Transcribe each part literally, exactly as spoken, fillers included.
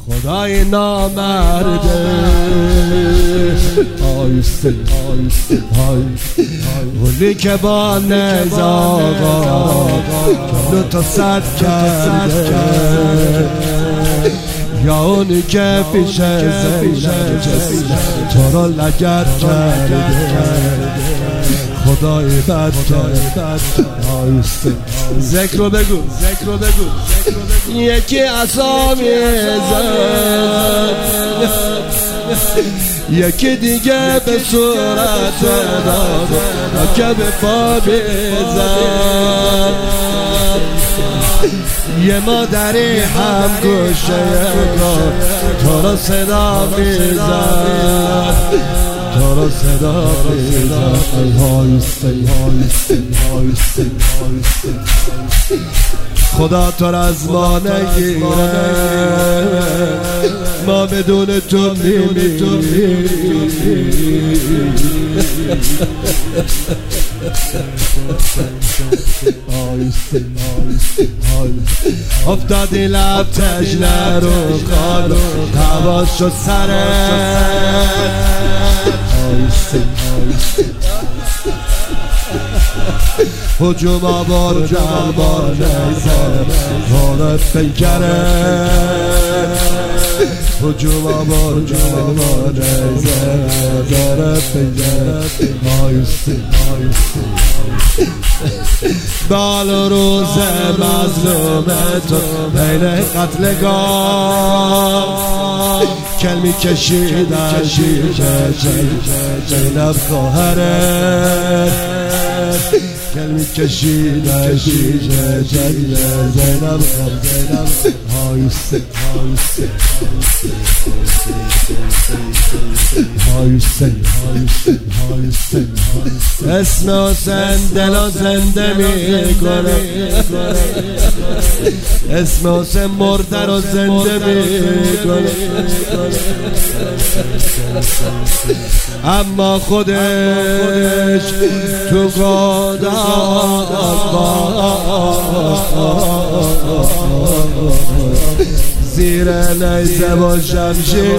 خدای نامرده آیسته آیسته اونی که با نزاقا کنو تا صد کرده یا اونی که پیش زینب تو رو لگد کرده خدای بد کرده آیسته ذکر رو بگو ذکر رو بگو یکی عصامی زد یکی دیگه به صورت داد که به پا بیزد یه مادری هم گوشه کن تو رو صدا میزد تو رو صدا میزد آیسته آیسته آیسته آیسته خدا تو را از ما نگیره ما بدون تو میمیریم افتادی لب تجنه رو خالو حواس شد سرت هجوم آبار جلبار نیزن حالت پیکره هجوم آبار جلبار نیزن حالت پیکره آیسته آیسته بال و روز مظلومت بین قتلگاه کلمی کشیدن شیشه زینب خواهرت کلمی کشیدن شیشه زینب خواهرت آیسته آیسته آیسته آیسته اسم حسین دل زنده میکنه اسم حسین مرده رو زنده میکنه اما خودش تو قدرت زیر نیزه و شمشیر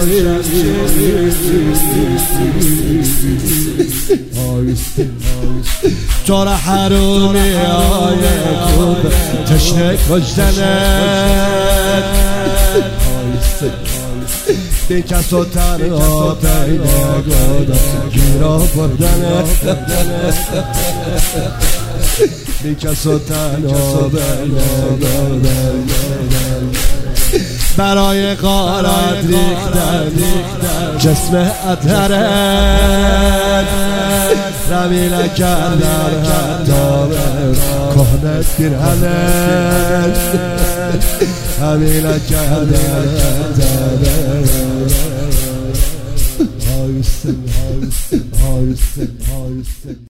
تو را حرومی های خوب تشنه کشتنت بی کس و تنها پیدا گردن گیرا بردنت بی کس و تنها پیدا گردن برای غارت ریختن جسم اطهرت رمیله کردن حتی کهنت پیرهنت رمیله کردن آیسته آیسته آیسته آیسته